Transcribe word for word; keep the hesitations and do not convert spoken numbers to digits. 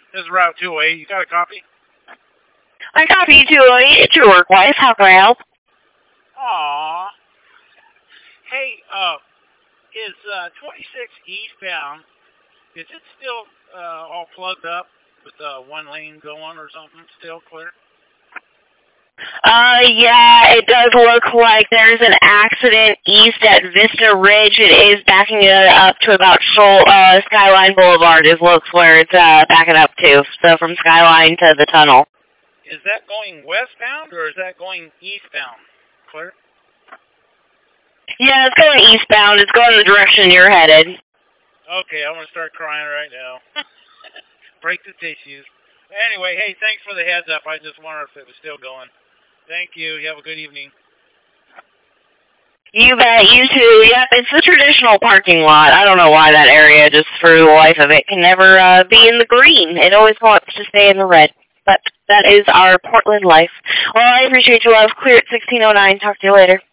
This is Route two oh eight. You got a copy? I copy two oh eight. It's your work wife. How can I help? Aww. Hey, uh, is uh, twenty-six eastbound, is it still uh, all plugged up with uh, one lane going or something? Still clear? Uh, yeah, it does look like there's an accident east at Vista Ridge. It is backing it up to about Shoal, uh, Skyline Boulevard is looks where it's uh, backing up to. So from Skyline to the tunnel. Is that going westbound or is that going eastbound? Clear? Yeah, it's going eastbound. It's going the direction you're headed. Okay, I'm going to start crying right now. Break the tissues. Anyway, hey, thanks for the heads up. I just wondered if it was still going. Thank you. You have a good evening. You bet. You too. Yep, it's the traditional parking lot. I don't know why that area, just for the life of it, can never uh, be in the green. It always wants to stay in the red. But that is our Portland life. Well, I appreciate your love. Clear at sixteen oh nine. Talk to you later.